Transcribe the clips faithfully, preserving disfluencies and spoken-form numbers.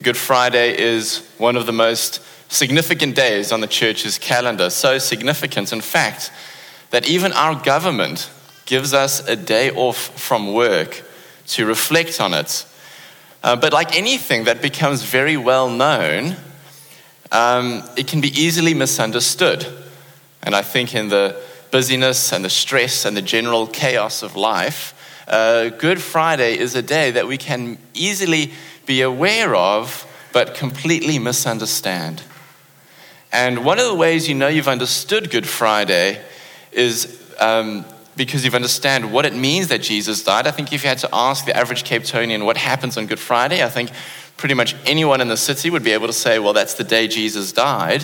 Good Friday is one of the most significant days on the church's calendar. So significant, in fact, that even our government gives us a day off from work to reflect on it. Uh, but like anything that becomes very well known, um, it can be easily misunderstood. And I think in the busyness and the stress and the general chaos of life, uh, Good Friday is a day that we can easily be aware of, but completely misunderstand. And one of the ways you know you've understood Good Friday is um, because you've understand what it means that Jesus died. I think if you had to ask the average Cape Townian what happens on Good Friday, I think pretty much anyone in the city would be able to say, well, that's the day Jesus died.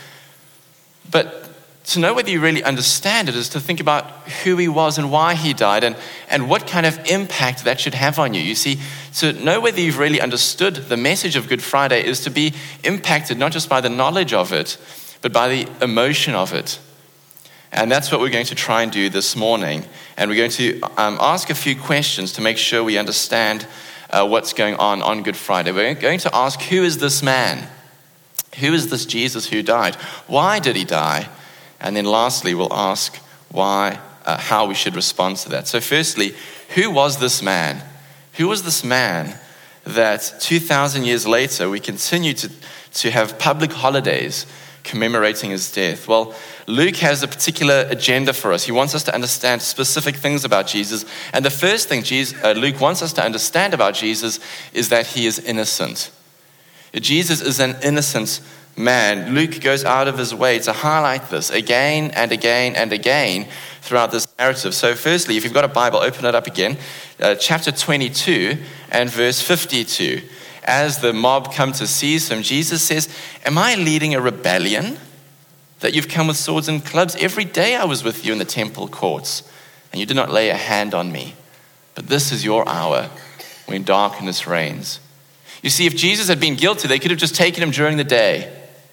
But to know whether you really understand it is to think about who he was and why he died and, and what kind of impact that should have on you. You see, to know whether you've really understood the message of Good Friday is to be impacted not just by the knowledge of it, but by the emotion of it. And that's what we're going to try and do this morning. And we're going to um, ask a few questions to make sure we understand uh, what's going on on Good Friday. We're going to ask, who is this man? Who is this Jesus who died? Why did he die? And then lastly, we'll ask why, uh, how we should respond to that. So firstly, who was this man? Who was this man that two thousand years later we continue to, to have public holidays commemorating his death? Well, Luke has a particular agenda for us. He wants us to understand specific things about Jesus. And the first thing Jesus, uh, Luke wants us to understand about Jesus is that he is innocent. Jesus is an innocent man. Luke goes out of his way to highlight this again and again and again throughout this narrative. So firstly, if you've got a Bible, open it up again. Uh, chapter twenty-two and verse fifty-two. As the mob come to seize him, Jesus says, "Am I leading a rebellion that you've come with swords and clubs? Every day I was with you in the temple courts, and you did not lay a hand on me. But this is your hour when darkness reigns." You see, if Jesus had been guilty, they could have just taken him during the day.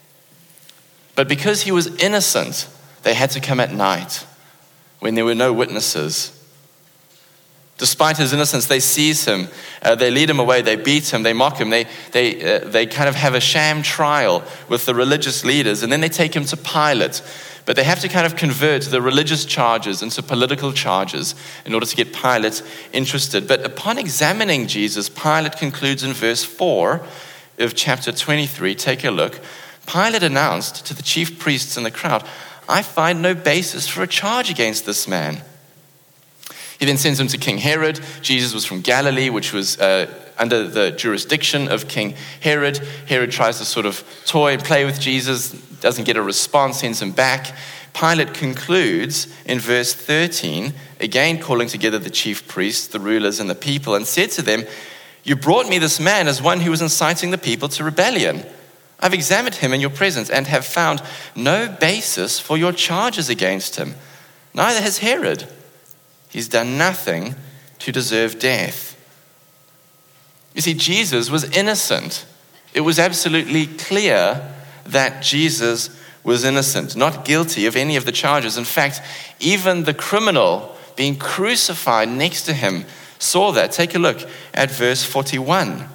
But because he was innocent, they had to come at night when there were no witnesses. Despite his innocence, they seize him, uh, they lead him away, they beat him, they mock him, they they uh, they kind of have a sham trial with the religious leaders, and then they take him to Pilate. But they have to kind of convert the religious charges into political charges in order to get Pilate interested. But upon examining Jesus, Pilate concludes in verse four of chapter twenty-three, take a look. Pilate announced to the chief priests and the crowd, "I find no basis for a charge against this man." He then sends him to King Herod. Jesus was from Galilee, which was uh, under the jurisdiction of King Herod. Herod tries to sort of toy and play with Jesus, doesn't get a response, sends him back. Pilate concludes in verse thirteen, again calling together the chief priests, the rulers, and the people, and said to them, "You brought me this man as one who was inciting the people to rebellion. I've examined him in your presence and have found no basis for your charges against him. Neither has Herod. He's done nothing to deserve death." You see, Jesus was innocent. It was absolutely clear that Jesus was innocent, not guilty of any of the charges. In fact, even the criminal being crucified next to him saw that. Take a look at verse forty-one.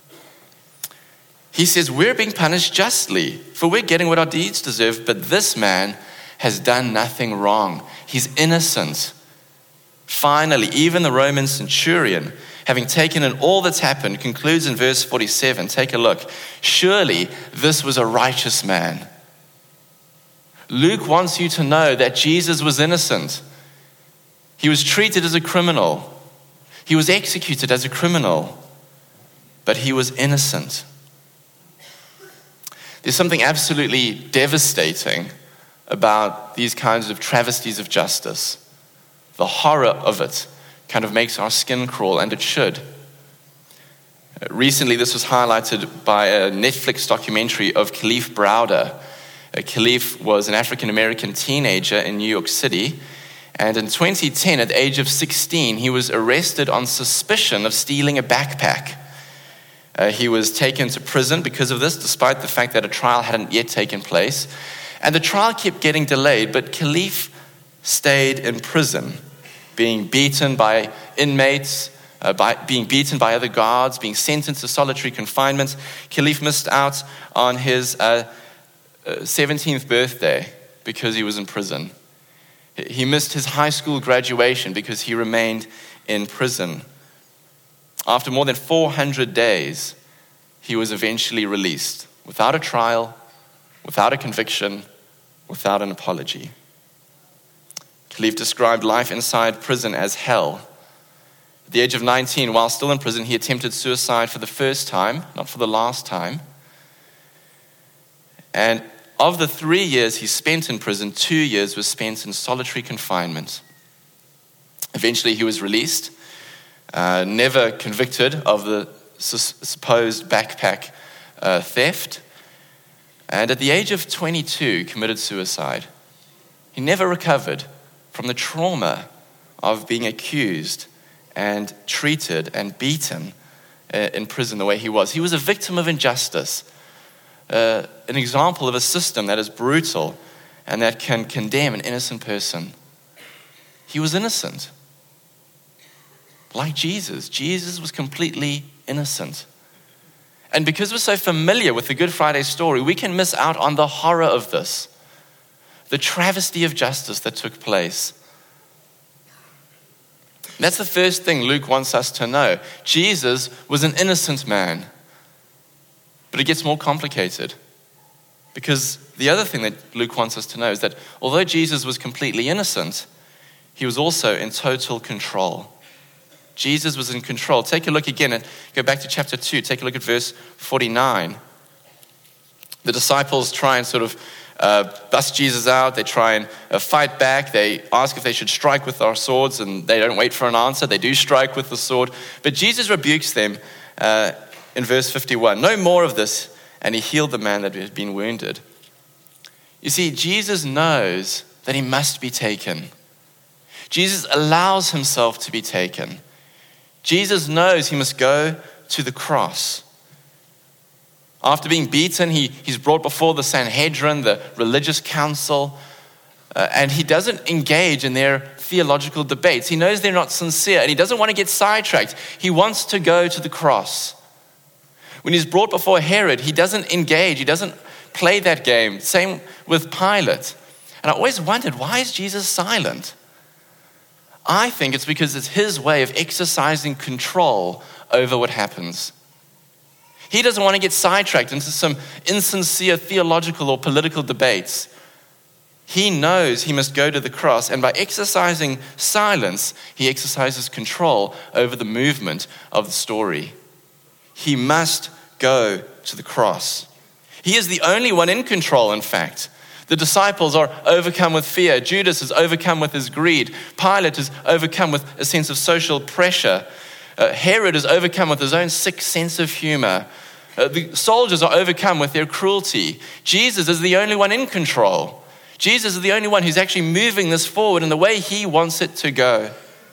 He says, "We're being punished justly, for we're getting what our deeds deserve, but this man has done nothing wrong. He's innocent." Finally, even the Roman centurion, having taken in all that's happened, concludes in verse forty-seven. Take a look. "Surely this was a righteous man." Luke wants you to know that Jesus was innocent. He was treated as a criminal. He was executed as a criminal, but he was innocent. There's something absolutely devastating about these kinds of travesties of justice. The horror of it kind of makes our skin crawl, and it should. Recently, this was highlighted by a Netflix documentary of Kalief Browder. Kalief was an African-American teenager in New York City, and in twenty ten, at the age of sixteen, he was arrested on suspicion of stealing a backpack. Uh, he was taken to prison because of this, despite the fact that a trial hadn't yet taken place. And the trial kept getting delayed, but Kalief stayed in prison, being beaten by inmates, uh, by being beaten by other guards, being sentenced to solitary confinement. Khalif missed out on his uh, uh, seventeenth birthday because he was in prison. He missed his high school graduation because he remained in prison. After more than four hundred days, he was eventually released without a trial, without a conviction, without an apology. Khalif described life inside prison as hell. At the age of nineteen, while still in prison, he attempted suicide for the first time, not for the last time. And of the three years he spent in prison, two years was spent in solitary confinement. Eventually he was released, uh, never convicted of the su- supposed backpack uh, theft. And at the age of twenty-two, committed suicide. He never recovered from the trauma of being accused and treated and beaten uh, in prison the way he was. He was a victim of injustice. Uh, an example of a system that is brutal and that can condemn an innocent person. He was innocent. Like Jesus. Jesus was completely innocent. And because we're so familiar with the Good Friday story, we can miss out on the horror of this. The travesty of justice that took place. That's the first thing Luke wants us to know. Jesus was an innocent man. But it gets more complicated. Because the other thing that Luke wants us to know is that although Jesus was completely innocent, he was also in total control. Jesus was in control. Take a look again and go back to chapter two. Take a look at verse forty-nine. The disciples try and sort of uh, bust Jesus out. They try and uh, fight back. They ask if they should strike with our swords, and they don't wait for an answer. They do strike with the sword. But Jesus rebukes them uh, in verse fifty-one. No more of this, and he healed the man that had been wounded. You see, Jesus knows that he must be taken. Jesus allows himself to be taken. Jesus knows he must go to the cross. After being beaten, he, he's brought before the Sanhedrin, the religious council, uh, and he doesn't engage in their theological debates. He knows they're not sincere, and he doesn't want to get sidetracked. He wants to go to the cross. When he's brought before Herod, he doesn't engage. He doesn't play that game. Same with Pilate. And I always wondered, why is Jesus silent? I think it's because it's his way of exercising control over what happens. He doesn't want to get sidetracked into some insincere theological or political debates. He knows he must go to the cross, and by exercising silence, he exercises control over the movement of the story. He must go to the cross. He is the only one in control, in fact. The disciples are overcome with fear. Judas is overcome with his greed. Pilate is overcome with a sense of social pressure. Uh, Herod is overcome with his own sick sense of humor. Uh, the soldiers are overcome with their cruelty. Jesus is the only one in control. Jesus is the only one who's actually moving this forward in the way he wants it to go.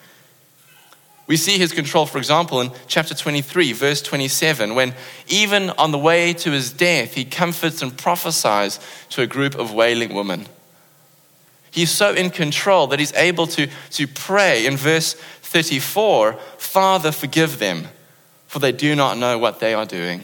We see his control, for example, in chapter twenty-three, verse twenty-seven, when even on the way to his death, he comforts and prophesies to a group of wailing women. He's so in control that he's able to, to pray in verse thirty-four, Father, forgive them, for they do not know what they are doing.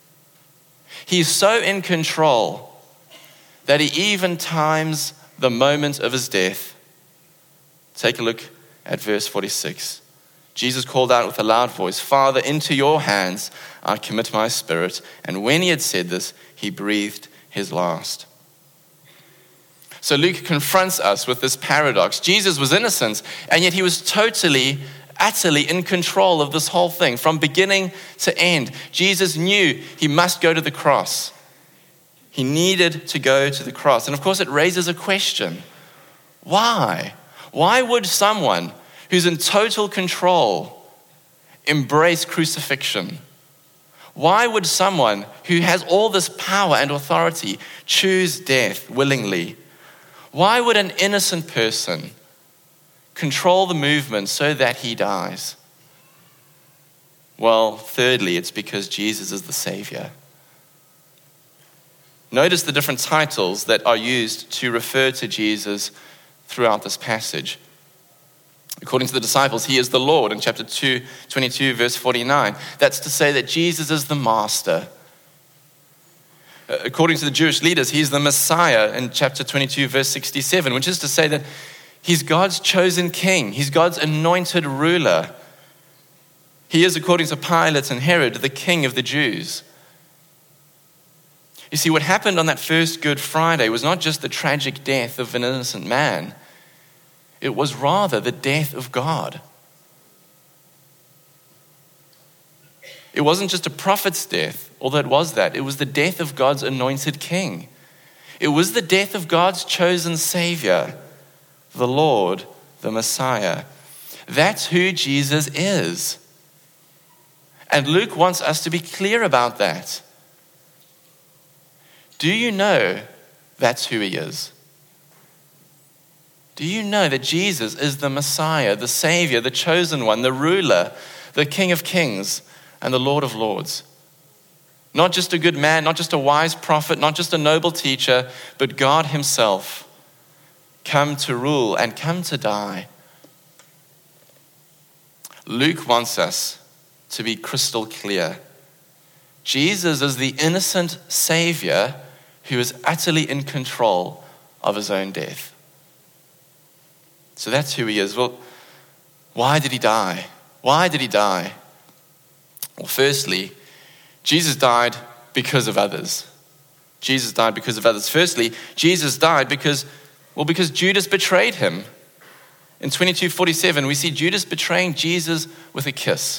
He's so in control that he even times the moment of his death. Take a look at verse forty-six. Jesus called out with a loud voice, Father, into your hands I commit my spirit. And when he had said this, he breathed his last. So Luke confronts us with this paradox. Jesus was innocent, and yet he was totally, utterly in control of this whole thing from beginning to end. Jesus knew he must go to the cross. He needed to go to the cross. And of course, it raises a question. Why? Why would someone who's in total control embrace crucifixion? Why would someone who has all this power and authority choose death willingly? Why would an innocent person control the movement so that he dies? Well, thirdly, it's because Jesus is the Savior. Notice the different titles that are used to refer to Jesus throughout this passage. According to the disciples, he is the Lord in chapter two, twenty-two, verse forty-nine. That's to say that Jesus is the master. According to the Jewish leaders, he's the Messiah in chapter twenty-two, verse sixty-seven, which is to say that he's God's chosen king. He's God's anointed ruler. He is, according to Pilate and Herod, the king of the Jews. You see, what happened on that first Good Friday was not just the tragic death of an innocent man. It was rather the death of God. It wasn't just a prophet's death, although it was that. It was the death of God's anointed king. It was the death of God's chosen Savior, the Lord, the Messiah. That's who Jesus is. And Luke wants us to be clear about that. Do you know that's who he is? Do you know that Jesus is the Messiah, the Savior, the chosen one, the ruler, the King of Kings, and the Lord of Lords? Not just a good man, not just a wise prophet, not just a noble teacher, but God himself, come to rule and come to die. Luke wants us to be crystal clear. Jesus is the innocent Savior who is utterly in control of his own death. So that's who he is. Well, why did he die? Why did he die? Well, firstly, Jesus died because of others. Jesus died because of others. Firstly, Jesus died because, well, because Judas betrayed him. In twenty-two forty-seven, we see Judas betraying Jesus with a kiss.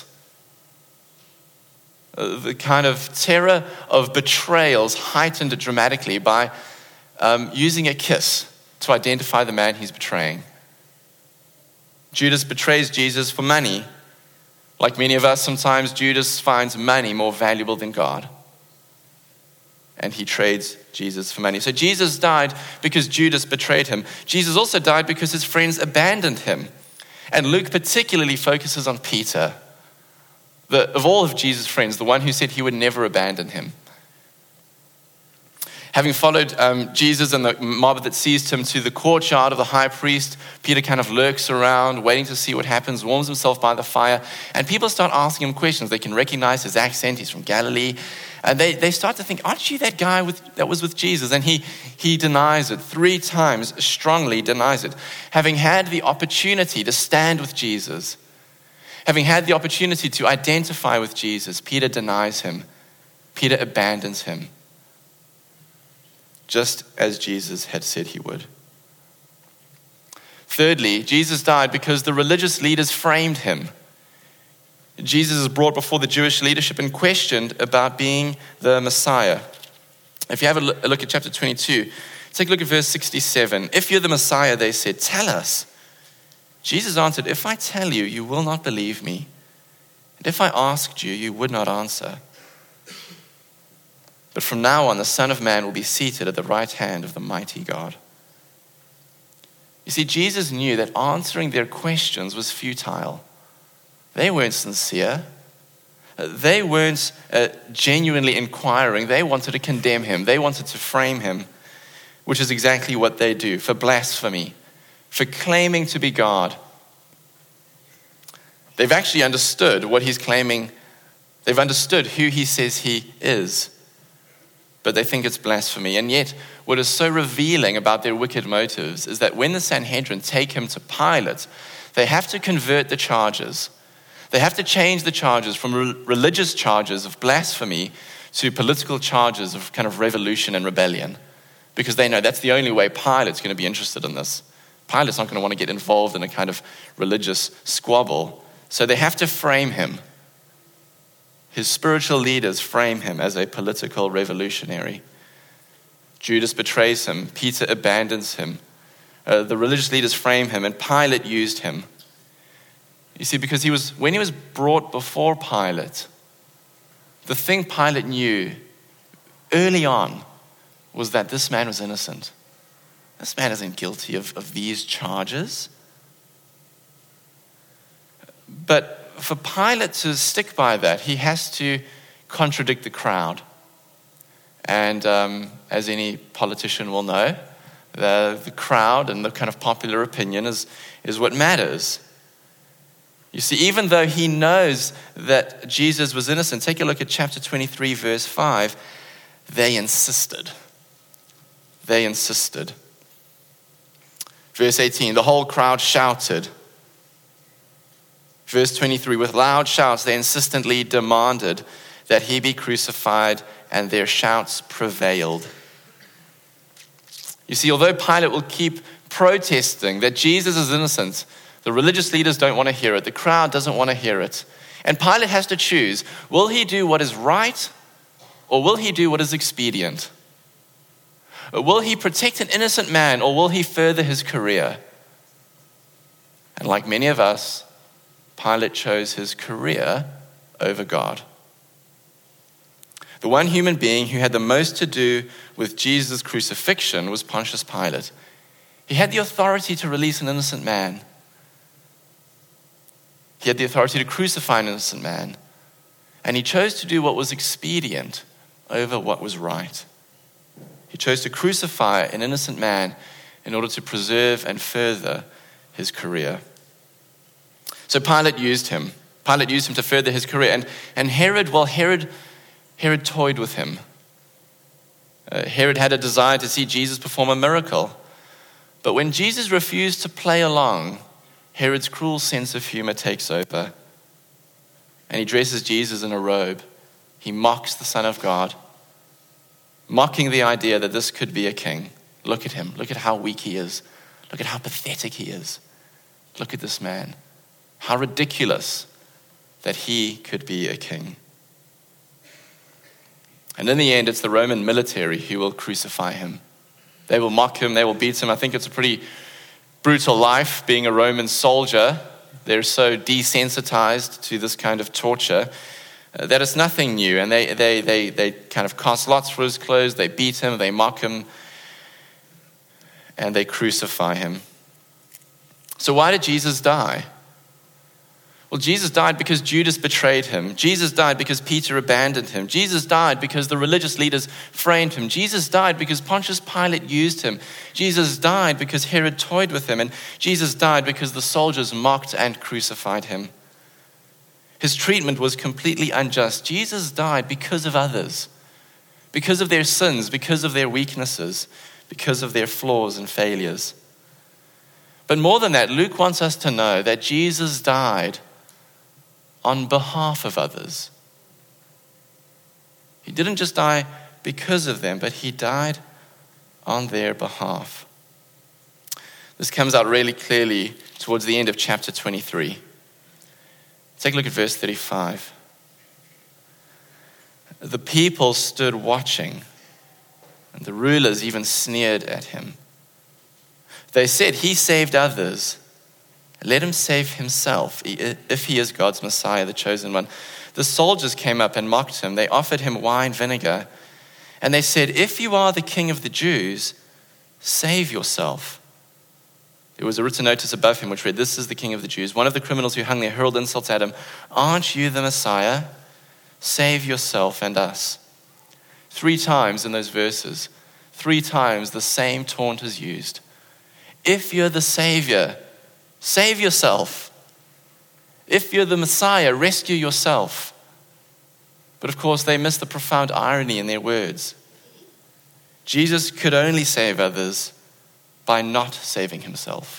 Uh, the kind of terror of betrayals heightened dramatically by um, using a kiss to identify the man he's betraying. Judas betrays Jesus for money. Like many of us, sometimes Judas finds money more valuable than God. And he trades Jesus for money. So Jesus died because Judas betrayed him. Jesus also died because his friends abandoned him. And Luke particularly focuses on Peter. The, of all of Jesus' friends, the one who said he would never abandon him. Having followed um, Jesus and the mob that seized him to the courtyard of the high priest, Peter kind of lurks around, waiting to see what happens, warms himself by the fire, and people start asking him questions. They can recognize his accent, he's from Galilee, and they, they start to think, aren't you that guy with, that was with Jesus? And he, he denies it, three times strongly denies it. Having had the opportunity to stand with Jesus, having had the opportunity to identify with Jesus, Peter denies him. Peter abandons him, just as Jesus had said he would. Thirdly, Jesus died because the religious leaders framed him. Jesus is brought before the Jewish leadership and questioned about being the Messiah. If you have a look at chapter twenty-two, take a look at verse sixty-seven. If you're the Messiah, they said, tell us. Jesus answered, if I tell you, you will not believe me. And if I asked you, you would not answer. But from now on, the Son of Man will be seated at the right hand of the mighty God. You see, Jesus knew that answering their questions was futile. They weren't sincere. They weren't uh, genuinely inquiring. They wanted to condemn him. They wanted to frame him, which is exactly what they do for blasphemy, for claiming to be God. They've actually understood what he's claiming. They've understood who he says he is. But they think it's blasphemy. And yet, what is so revealing about their wicked motives is that when the Sanhedrin take him to Pilate, they have to convert the charges. They have to change the charges from re- religious charges of blasphemy to political charges of kind of revolution and rebellion. Because they know that's the only way Pilate's going to be interested in this. Pilate's not going to want to get involved in a kind of religious squabble. So they have to frame him. His spiritual leaders frame him as a political revolutionary. Judas betrays him. Peter abandons him. Uh, the religious leaders frame him, and Pilate used him. You see, because he was when he was brought before Pilate, the thing Pilate knew early on was that this man was innocent. This man isn't guilty of, of these charges. But for Pilate to stick by that, he has to contradict the crowd. And um, as any politician will know, the, the crowd and the kind of popular opinion is, is what matters. You see, even though he knows that Jesus was innocent, take a look at chapter twenty-three, verse five, they insisted. They insisted. Verse eighteen, the whole crowd shouted. Verse twenty-three, with loud shouts, they insistently demanded that he be crucified, and their shouts prevailed. You see, although Pilate will keep protesting that Jesus is innocent, the religious leaders don't want to hear it. The crowd doesn't want to hear it. And Pilate has to choose, will he do what is right, or will he do what is expedient? Will he protect an innocent man, or will he further his career? And like many of us, Pilate chose his career over God. The one human being who had the most to do with Jesus' crucifixion was Pontius Pilate. He had the authority to release an innocent man. He had the authority to crucify an innocent man. And he chose to do what was expedient over what was right. He chose to crucify an innocent man in order to preserve and further his career. So Pilate used him. Pilate used him to further his career. And, and Herod, well, Herod, Herod toyed with him. Uh, Herod had a desire to see Jesus perform a miracle. But when Jesus refused to play along, Herod's cruel sense of humor takes over. And he dresses Jesus in a robe. He mocks the Son of God, mocking the idea that this could be a king. Look at him. Look at how weak he is. Look at how pathetic he is. Look at this man. How ridiculous that he could be a king. And in the end, it's the Roman military who will crucify him. They will mock him. They will beat him. I think it's a pretty brutal life being a Roman soldier. They're so desensitized to this kind of torture uh, that it's nothing new. And they, they, they, they kind of cast lots for his clothes. They beat him. They mock him. And they crucify him. So why did Jesus die? Well, Jesus died because Judas betrayed him. Jesus died because Peter abandoned him. Jesus died because the religious leaders framed him. Jesus died because Pontius Pilate used him. Jesus died because Herod toyed with him. And Jesus died because the soldiers mocked and crucified him. His treatment was completely unjust. Jesus died because of others, because of their sins, because of their weaknesses, because of their flaws and failures. But more than that, Luke wants us to know that Jesus died on behalf of others. He didn't just die because of them, but he died on their behalf. This comes out really clearly towards the end of chapter twenty-three. Take a look at verse thirty-five. The people stood watching, and the rulers even sneered at him. They said, "He saved others. Let him save himself, if he is God's Messiah, the chosen one." The soldiers came up and mocked him. They offered him wine vinegar. And they said, "If you are the king of the Jews, save yourself." There was a written notice above him which read, "This is the king of the Jews." One of the criminals who hung there hurled insults at him. "Aren't you the Messiah? Save yourself and us." Three times in those verses, three times the same taunt is used. If you're the Savior, save yourself. If you're the Messiah, rescue yourself. But of course, they miss the profound irony in their words. Jesus could only save others by not saving himself.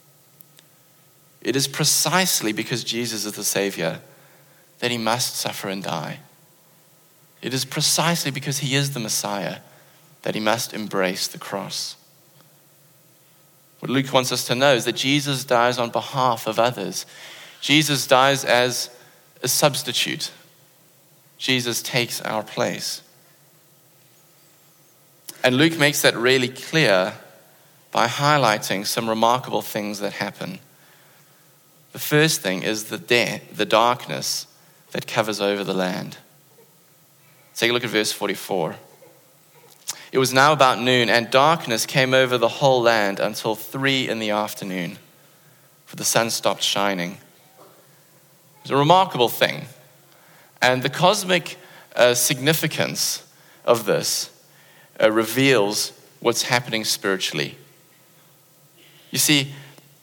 It is precisely because Jesus is the Savior that he must suffer and die. It is precisely because he is the Messiah that he must embrace the cross. What Luke wants us to know is that Jesus dies on behalf of others. Jesus dies as a substitute. Jesus takes our place. And Luke makes that really clear by highlighting some remarkable things that happen. The first thing is the de- the darkness that covers over the land. Take a look at verse forty-four. It was now about noon, and darkness came over the whole land until three in the afternoon, for the sun stopped shining. It's a remarkable thing. And the cosmic uh, significance of this uh, reveals what's happening spiritually. You see,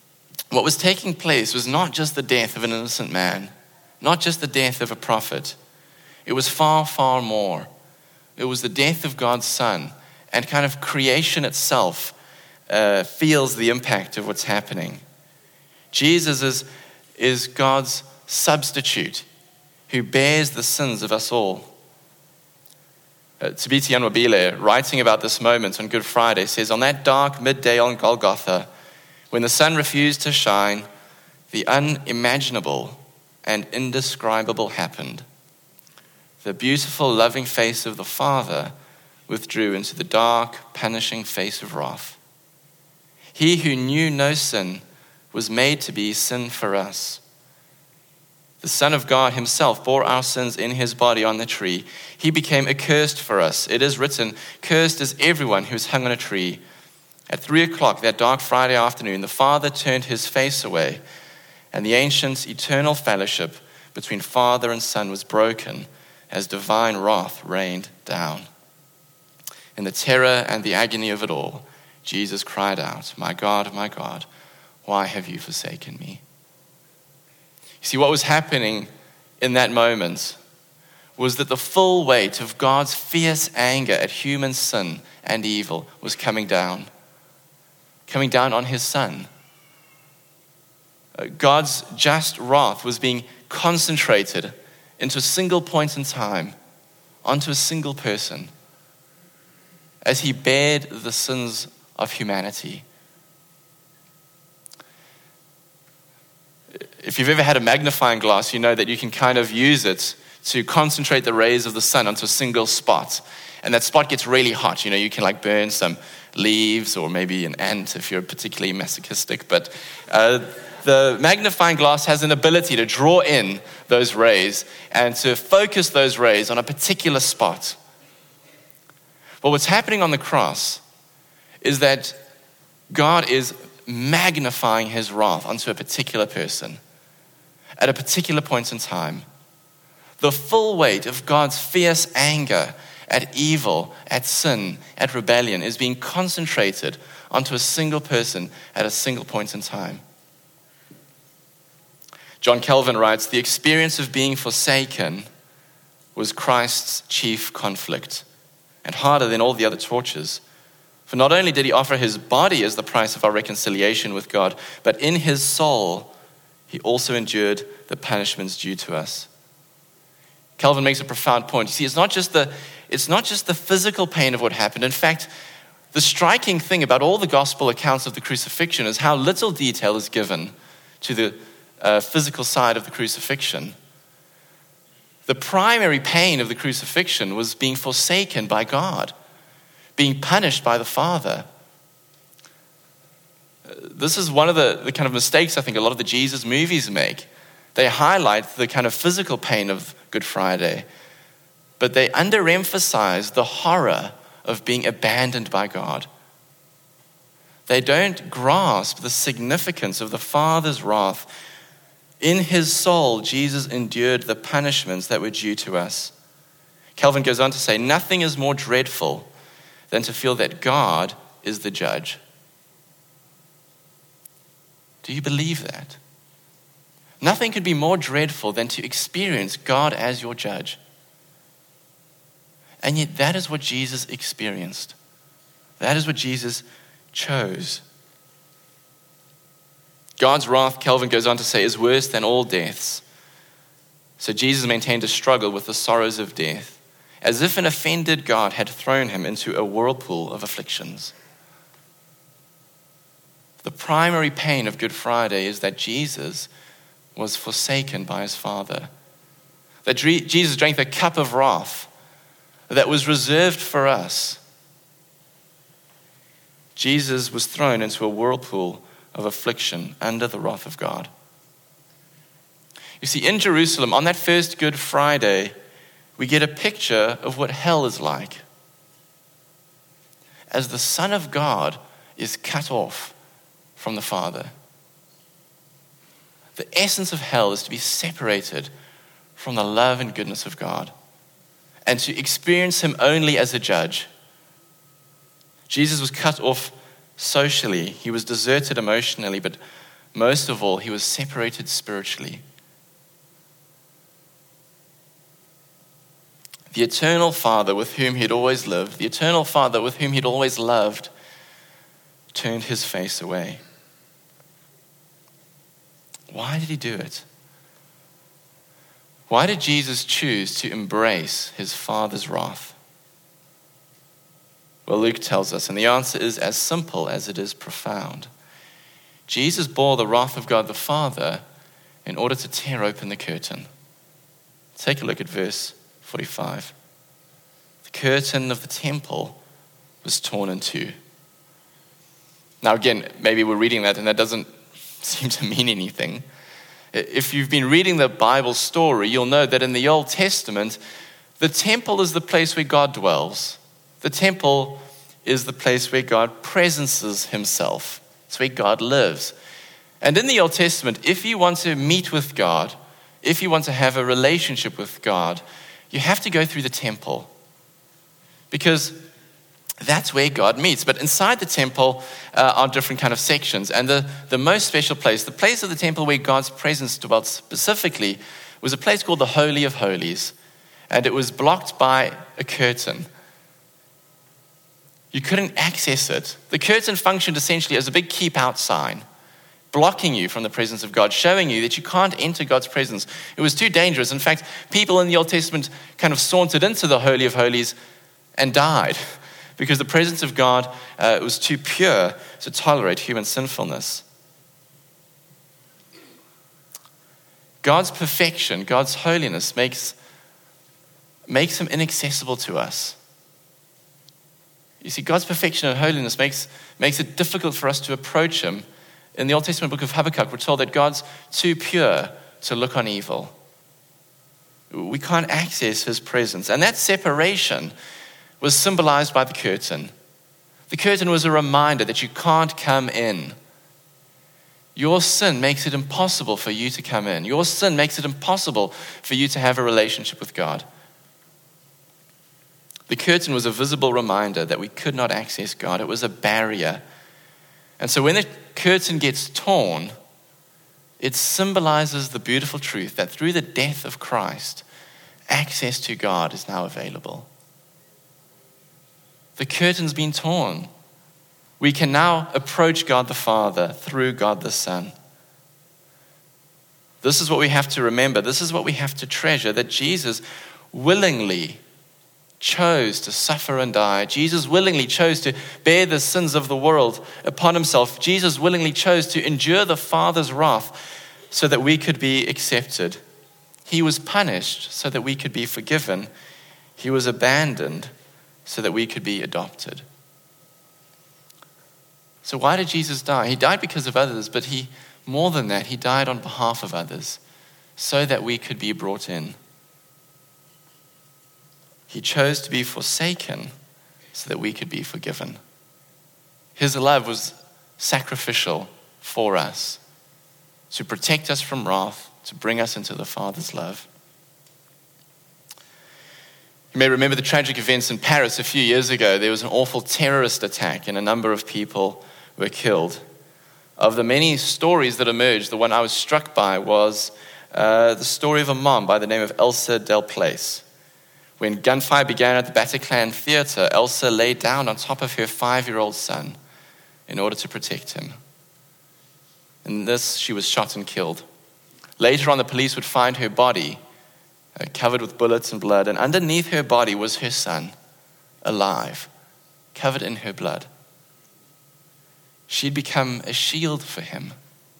What was taking place was not just the death of an innocent man, not just the death of a prophet. It was far, far more. It was the death of God's Son, and kind of creation itself uh, feels the impact of what's happening. Jesus is, is God's substitute who bears the sins of us all. Uh, Tabitha Yanwabile, writing about this moment on Good Friday, says, on that dark midday on Golgotha, when the sun refused to shine, the unimaginable and indescribable happened. The beautiful, loving face of the Father withdrew into the dark, punishing face of wrath. He who knew no sin was made to be sin for us. The Son of God himself bore our sins in his body on the tree. He became accursed for us. It is written, cursed is everyone who is hung on a tree. At three o'clock that dark Friday afternoon, the Father turned his face away, and the ancient eternal fellowship between Father and Son was broken as divine wrath rained down. In the terror and the agony of it all, Jesus cried out, my God, my God, why have you forsaken me? You see, what was happening in that moment was that the full weight of God's fierce anger at human sin and evil was coming down, coming down on his Son. God's just wrath was being concentrated into a single point in time, onto a single person, as he bared the sins of humanity. If you've ever had a magnifying glass, you know that you can kind of use it to concentrate the rays of the sun onto a single spot. And that spot gets really hot. You know, you can like burn some leaves or maybe an ant if you're particularly masochistic. But uh, the magnifying glass has an ability to draw in those rays and to focus those rays on a particular spot. Well, what's happening on the cross is that God is magnifying his wrath onto a particular person at a particular point in time. The full weight of God's fierce anger at evil, at sin, at rebellion is being concentrated onto a single person at a single point in time. John Calvin writes, the experience of being forsaken was Christ's chief conflict, and harder than all the other tortures. For not only did he offer his body as the price of our reconciliation with God, but in his soul, he also endured the punishments due to us. Calvin makes a profound point. You see, it's not just the, it's not just the physical pain of what happened. In fact, the striking thing about all the gospel accounts of the crucifixion is how little detail is given to the uh, physical side of the crucifixion. The primary pain of the crucifixion was being forsaken by God, being punished by the Father. This is one of the, the kind of mistakes I think a lot of the Jesus movies make. They highlight the kind of physical pain of Good Friday, but they underemphasize the horror of being abandoned by God. They don't grasp the significance of the Father's wrath. In his soul, Jesus endured the punishments that were due to us. Calvin goes on to say, nothing is more dreadful than to feel that God is the judge. Do you believe that? Nothing could be more dreadful than to experience God as your judge. And yet that is what Jesus experienced. That is what Jesus chose. God's wrath, Calvin goes on to say, is worse than all deaths. So Jesus maintained a struggle with the sorrows of death, as if an offended God had thrown him into a whirlpool of afflictions. The primary pain of Good Friday is that Jesus was forsaken by his Father. That Jesus drank the cup of wrath that was reserved for us. Jesus was thrown into a whirlpool of affliction under the wrath of God. You see, in Jerusalem, on that first Good Friday, we get a picture of what hell is like. As the Son of God is cut off from the Father. The essence of hell is to be separated from the love and goodness of God and to experience him only as a judge. Jesus was cut off socially. He was deserted emotionally, but most of all, he was separated spiritually. The eternal Father with whom he'd always lived, the eternal Father with whom he'd always loved, turned his face away. Why did he do it? Why did Jesus choose to embrace his Father's wrath? Well, Luke tells us, and the answer is as simple as it is profound. Jesus bore the wrath of God the Father in order to tear open the curtain. Take a look at verse forty-five. The curtain of the temple was torn in two. Now again, maybe we're reading that and that doesn't seem to mean anything. If you've been reading the Bible story, you'll know that in the Old Testament, the temple is the place where God dwells. The temple is the place where God presences himself. It's where God lives. And in the Old Testament, if you want to meet with God, if you want to have a relationship with God, you have to go through the temple. Because that's where God meets. But inside the temple uh, are different kind of sections. And the, the most special place, the place of the temple where God's presence dwelt specifically, was a place called the Holy of Holies. And it was blocked by a curtain. You couldn't access it. The curtain functioned essentially as a big keep out sign, blocking you from the presence of God, showing you that you can't enter God's presence. It was too dangerous. In fact, people in the Old Testament kind of sauntered into the Holy of Holies and died because the presence of God uh, was too pure to tolerate human sinfulness. God's perfection, God's holiness makes, makes him inaccessible to us. You see, God's perfection and holiness makes, makes it difficult for us to approach him. In the Old Testament book of Habakkuk, we're told that God's too pure to look on evil. We can't access his presence. And that separation was symbolized by the curtain. The curtain was a reminder that you can't come in. Your sin makes it impossible for you to come in. Your sin makes it impossible for you to have a relationship with God. The curtain was a visible reminder that we could not access God. It was a barrier. And so when the curtain gets torn, it symbolizes the beautiful truth that through the death of Christ, access to God is now available. The curtain's been torn. We can now approach God the Father through God the Son. This is what we have to remember. This is what we have to treasure, that Jesus willingly chose to suffer and die. Jesus willingly chose to bear the sins of the world upon himself. Jesus willingly chose to endure the Father's wrath so that we could be accepted. He was punished so that we could be forgiven. He was abandoned so that we could be adopted. So why did Jesus die? He died because of others, but he, more than that, he died on behalf of others so that we could be brought in. He chose to be forsaken so that we could be forgiven. His love was sacrificial for us, to protect us from wrath, to bring us into the Father's love. You may remember the tragic events in Paris a few years ago. There was an awful terrorist attack and a number of people were killed. Of the many stories that emerged, the one I was struck by was uh, the story of a mom by the name of Elsa Del Place. When gunfire began at the Bataclan Theatre, Elsa lay down on top of her five-year-old son in order to protect him. In this, she was shot and killed. Later on, the police would find her body uh, covered with bullets and blood, and underneath her body was her son, alive, covered in her blood. She'd become a shield for him.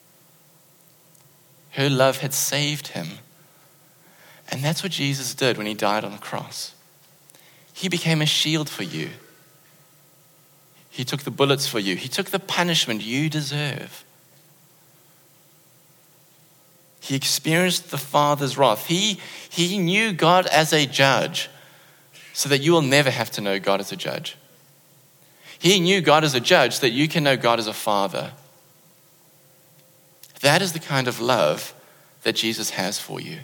Her love had saved him. And that's what Jesus did when he died on the cross. He became a shield for you. He took the bullets for you. He took the punishment you deserve. He experienced the Father's wrath. He, he knew God as a judge so that you will never have to know God as a judge. He knew God as a judge so that you can know God as a father. That is the kind of love that Jesus has for you.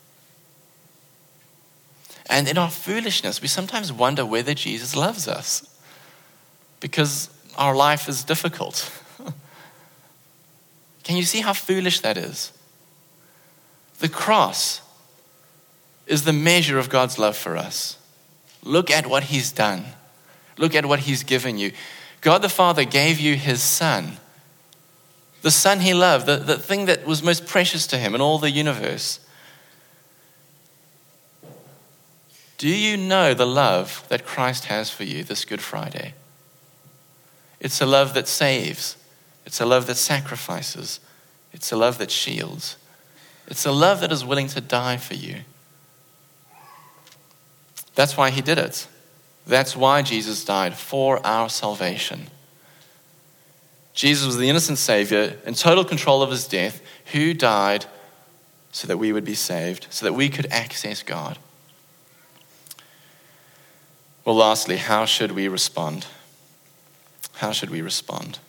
And in our foolishness, we sometimes wonder whether Jesus loves us because our life is difficult. Can you see how foolish that is? The cross is the measure of God's love for us. Look at what he's done. Look at what he's given you. God the Father gave you his Son, the Son he loved, the, the thing that was most precious to him in all the universe. Do you know the love that Christ has for you this Good Friday? It's a love that saves. It's a love that sacrifices. It's a love that shields. It's a love that is willing to die for you. That's why he did it. That's why Jesus died, for our salvation. Jesus was the innocent Savior in total control of his death, who died so that we would be saved, so that we could access God. Well, lastly, how should we respond? How should we respond?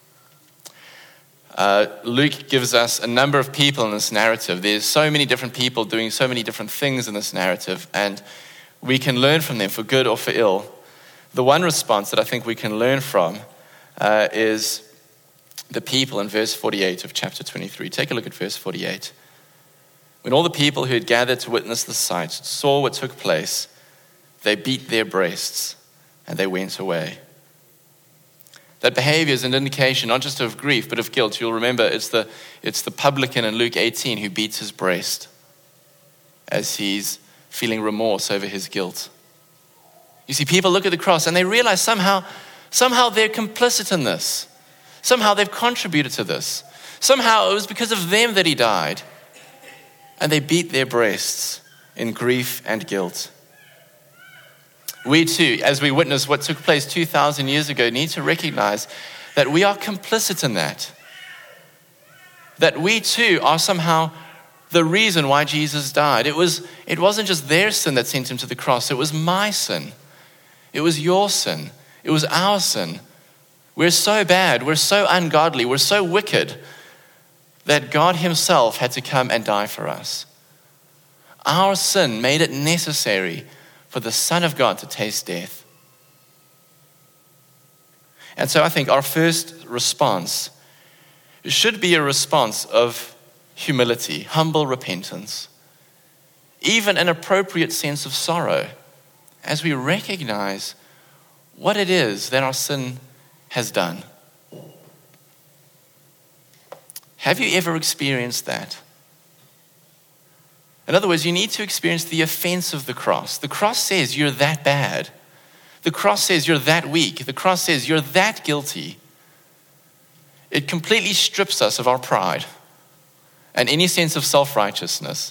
Uh, Luke gives us a number of people in this narrative. There's so many different people doing so many different things in this narrative, and we can learn from them for good or for ill. The one response that I think we can learn from uh, is the people in verse forty-eight of chapter twenty-three. Take a look at verse forty-eight. When all the people who had gathered to witness the sight saw what took place, they beat their breasts and they went away. That behavior is an indication not just of grief, but of guilt. You'll remember it's the, it's the publican in Luke eighteen who beats his breast as he's feeling remorse over his guilt. You see, people look at the cross and they realize somehow, somehow they're complicit in this. Somehow they've contributed to this. Somehow it was because of them that he died. And they beat their breasts in grief and guilt. We too, as we witness what took place two thousand years ago, need to recognize that we are complicit in that. That we too are somehow the reason why Jesus died. It was, it wasn't just their sin that sent him to the cross. It was my sin. It was your sin. It was our sin. We're so bad. We're so ungodly. We're so wicked that God himself had to come and die for us. Our sin made it necessary for the Son of God to taste death. And so I think our first response should be a response of humility, humble repentance, even an appropriate sense of sorrow as we recognize what it is that our sin has done. Have you ever experienced that? In other words, you need to experience the offense of the cross. The cross says you're that bad. The cross says you're that weak. The cross says you're that guilty. It completely strips us of our pride and any sense of self-righteousness.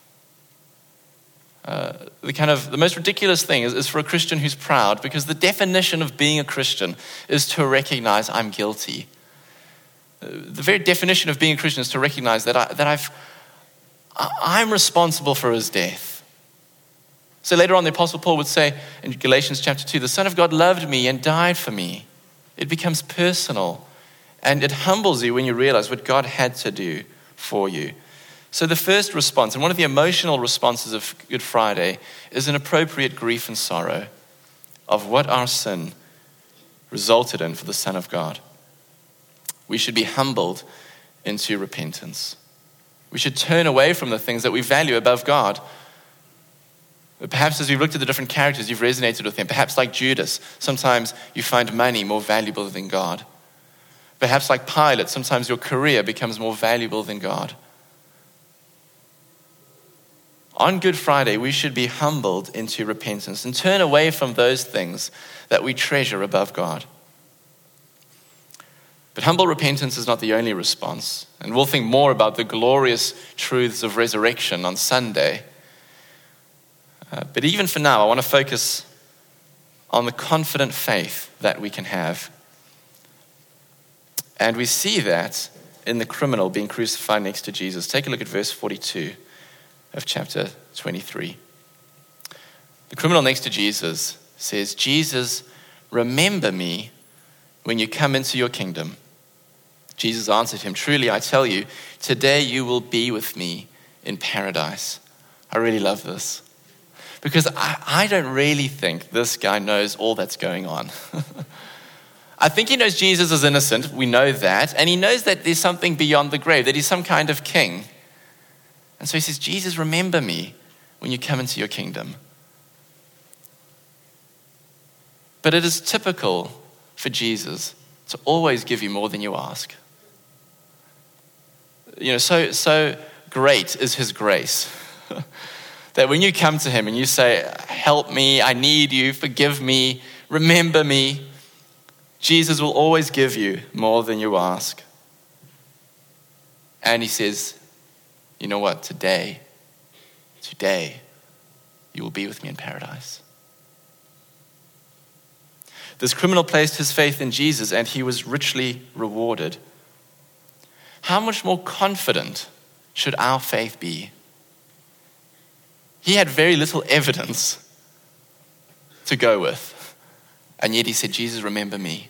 Uh, the kind of the most ridiculous thing is, is for a Christian who's proud, because the definition of being a Christian is to recognize I'm guilty. Uh, the very definition of being a Christian is to recognize that I, that I've I'm responsible for his death. So later on, the Apostle Paul would say in Galatians chapter two, the Son of God loved me and died for me. It becomes personal, and it humbles you when you realize what God had to do for you. So the first response, and one of the emotional responses of Good Friday, is an appropriate grief and sorrow of what our sin resulted in for the Son of God. We should be humbled into repentance. We should turn away from the things that we value above God. But perhaps as we've looked at the different characters, you've resonated with them. Perhaps like Judas, sometimes you find money more valuable than God. Perhaps like Pilate, sometimes your career becomes more valuable than God. On Good Friday, we should be humbled into repentance and turn away from those things that we treasure above God. But humble repentance is not the only response. And we'll think more about the glorious truths of resurrection on Sunday. Uh, but even for now, I want to focus on the confident faith that we can have. And we see that in the criminal being crucified next to Jesus. Take a look at verse forty-two of chapter twenty-three. The criminal next to Jesus says, Jesus, remember me when you come into your kingdom. Jesus answered him, truly I tell you, today you will be with me in paradise. I really love this, because I, I don't really think this guy knows all that's going on. I think he knows Jesus is innocent. We know that. And he knows that there's something beyond the grave, that he's some kind of king. And so he says, Jesus, remember me when you come into your kingdom. But it is typical for Jesus to always give you more than you ask. You know, so, so great is his grace that when you come to him and you say, help me, I need you, forgive me, remember me, Jesus will always give you more than you ask. And he says, you know what, today, today, you will be with me in paradise. This criminal placed his faith in Jesus and he was richly rewarded. How much more confident should our faith be? He had very little evidence to go with, and yet he said, Jesus, remember me.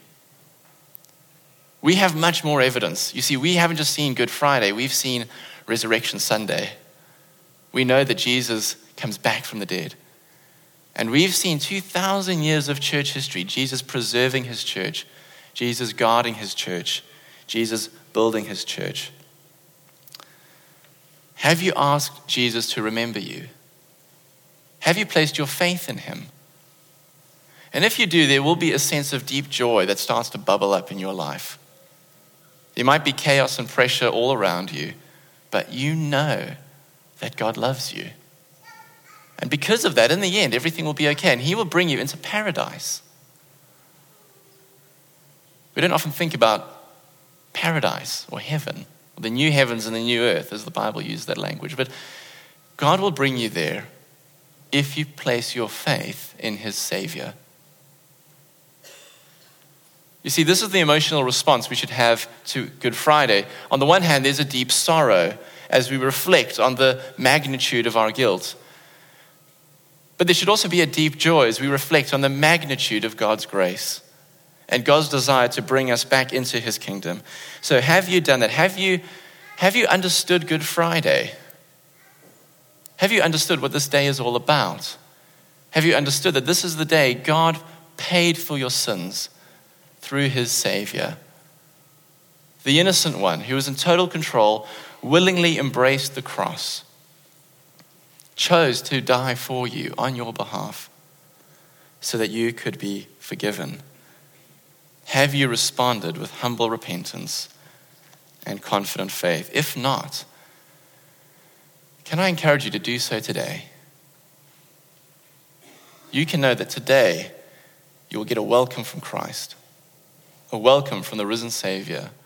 We have much more evidence. You see, we haven't just seen Good Friday, we've seen Resurrection Sunday. We know that Jesus comes back from the dead. And we've seen two thousand years of church history, Jesus preserving his church, Jesus guarding his church, Jesus building his church. Have you asked Jesus to remember you? Have you placed your faith in him? And if you do, there will be a sense of deep joy that starts to bubble up in your life. There might be chaos and pressure all around you, but you know that God loves you. And because of that, in the end, everything will be okay, and he will bring you into paradise. We don't often think about paradise or heaven, or the new heavens and the new earth, as the Bible uses that language. But God will bring you there if you place your faith in his Savior. You see, this is the emotional response we should have to Good Friday. On the one hand, there's a deep sorrow as we reflect on the magnitude of our guilt. But there should also be a deep joy as we reflect on the magnitude of God's grace and God's desire to bring us back into his kingdom. So have you done that? Have you, have you understood Good Friday? Have you understood what this day is all about? Have you understood that this is the day God paid for your sins through his Savior? The innocent one who was in total control willingly embraced the cross, chose to die for you on your behalf so that you could be forgiven. Have you responded with humble repentance and confident faith? If not, can I encourage you to do so today? You can know that today you will get a welcome from Christ, a welcome from the risen Savior